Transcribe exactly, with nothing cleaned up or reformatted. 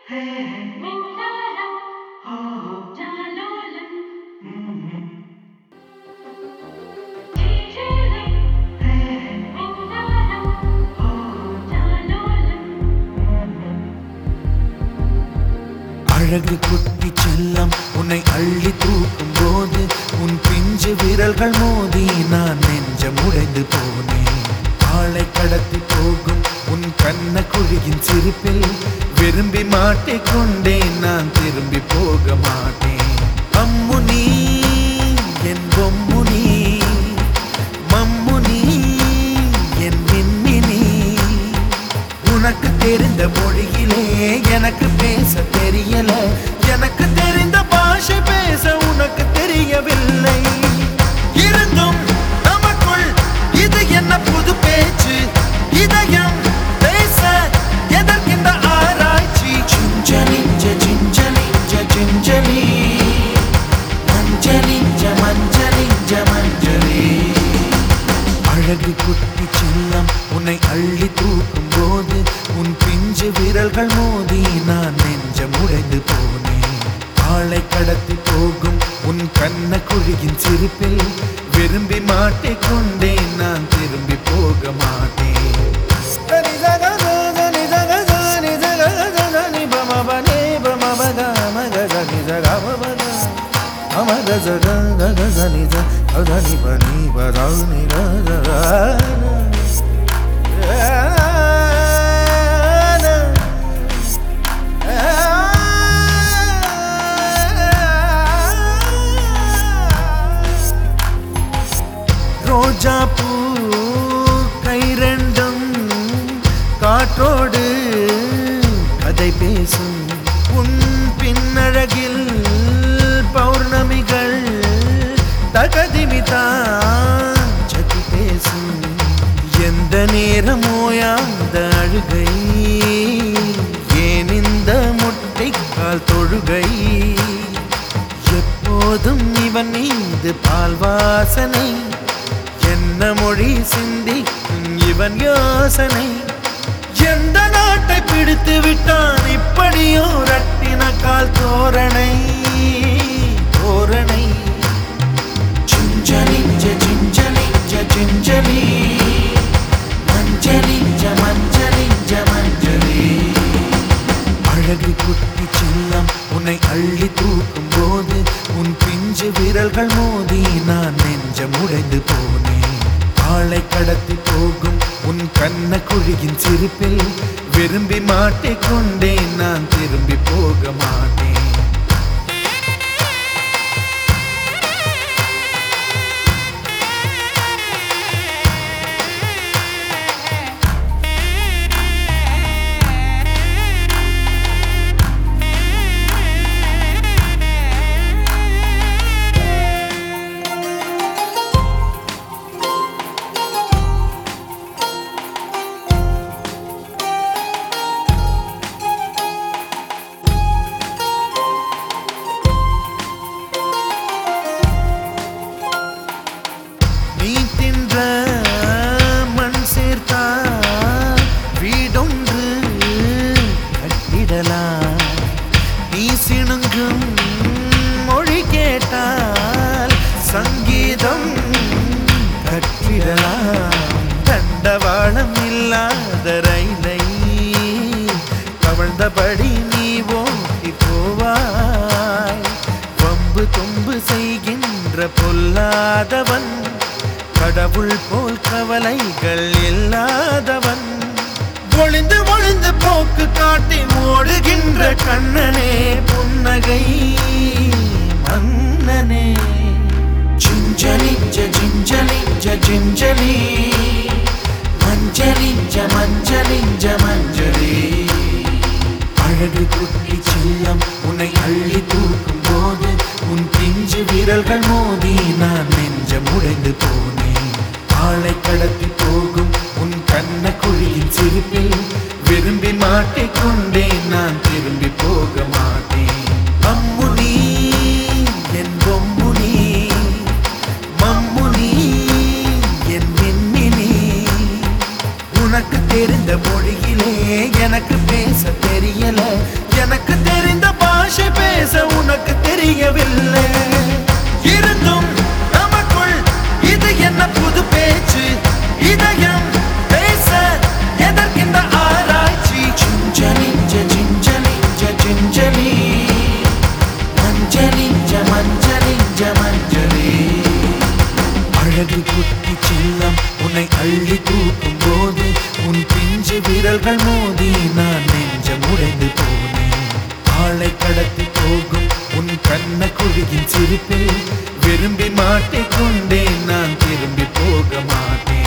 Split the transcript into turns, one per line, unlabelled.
அழகு குட்டி செல்லம் உன்னை அள்ளி தூக்கும் போது உன் பிஞ்சு விரல்கள் மோதி நான் நெஞ்சம் உடைந்து போனேன். ஆளை கடத்தி போகும் உன் கண்ண குழியின் சிரிப்பில் விரும்பி மாட்டிக்கொண்டேன். நான் திரும்பி போக மாட்டேன். அம்மு நீ என் பொம்மு நீ, மம்மு நீ என் மின்மினி. உனக்கு தெரிந்த மொழியிலே எனக்கு பேச தெரியல, எனக்கு தெரிந்த பாஷை பேச உனக்கு தெரியவில்லை. இருந்தும் நமக்குள் இது என்ன புது பேச்சு, இதயம் பேச எதற்கின்ற ஆராய்ச்சி. சிஞ்சலிஞ்ச சிஞ்சலிஞ்ச சிஞ்சலி, மஞ்சளிஞ்ச மஞ்சளிஞ்ச மஞ்சளி. அழகு குட்டி செல்லம் உன்னை அள்ளி தூக்கும் போது உன் பிஞ்சு விரல்கள் மோதி நான் நெஞ்சம் உடைந்து போனேன். ஆளை கடத்தி போகும் உன் கண்ண குழியின் சிரிப்பில் விரும்பி மாட்டிக்கொண்டேன். நான் திரும்பி போக மாட்டேன். ரோஜா பூ கை ரெண்டும் காற்றோடு கதை பேசும். உன் பின்னழகில் பௌர்ணமிகள் தகதிமிதான் சதி பேசும். எந்த நேரமோயாந்த அழுகை, ஏன் இந்த முட்டைக்கால் தொழுகை. எப்போதும் இவன் மீது பால் வாசனை, என்ன மொழி சிந்திக்கும் இவன் யோசனை. எந்த நாட்டை பிடித்து விட்டான் இப்படியோ ரட்டின கால் தோரணை தோரணை. சிஞ்சலிஞ்ச சிஞ்சலிஞ்ச சிஞ்சலி, மஞ்சளிஞ்ச மஞ்சளிஞ்ச மஞ்சளி. அழகு குட்டி செல்லம் உன்னை அள்ளி தூக்கும் போது உன் பிஞ்சு விரல்கள் மோதி நான் நெஞ்சம் உடைந்து போனேன். ஆளை கடத்தி போகும் உன் கண்ண குழியின் சிரிப்பில் விரும்பி மாட்டிக்கொண்டேன். நான் திரும்பி போக மாட்டேன். மண் சேர்த்தா வீடொன்று கட்டிடலாம். நீ சிணுங்கும் மொழி கேட்டால் சங்கீதம் கட்டிடலாம். தண்டவாளம் இல்லாத ரயிலை கவழ்ந்தபடி நீ ஓட்டி போவாய். வம்பு தும்பு செய்கின்ற பொல்லாதவன், கடவுள் போல் கவலைகள் இல்லாதவன். ஒளிந்து ஒளிந்து போக்கு காட்டி ஓடுகின்ற கண்ணனே, புன்னகை மன்னனே. சிஞ்சலிஞ்ச சிஞ்சலிஞ்ச சிஞ்சலி, மஞ்சளிஞ்ச மஞ்சளிஞ்ச மஞ்சளி. அழகு குட்டி செல்லம் உன்னை அள்ளி தூக்கும் போது உன் பிஞ்சு விரல்கள் மோதி நான் நெஞ்சம் உடைந்து போனேன். ஆளை கடத்தி போகும் உன் கண்ண குழியின் சிரிப்பில் விரும்பி மாட்டிக்கொண்டேன். நான் திரும்பி போக மாட்டேன். அம்மு நீ என் பொம்மு நீ, மம்மு நீ என் மின்மினி. உனக்கு தெரிந்த மொழியிலே எனக்கு பேச தெரியல, எனக்கு குட்டி செல்லம் உன்னை அள்ளி தூக்கும் போது உன் பிஞ்சு விரல்கள் மோதி நான் நெஞ்சம் உடைந்து போனேன். ஆளை கடத்தி போகும் உன் கண்ண குழியின் சிரிப்பில் விரும்பி மாட்டிக்கொண்டேன், நான் திரும்பி போக மாட்டேன்.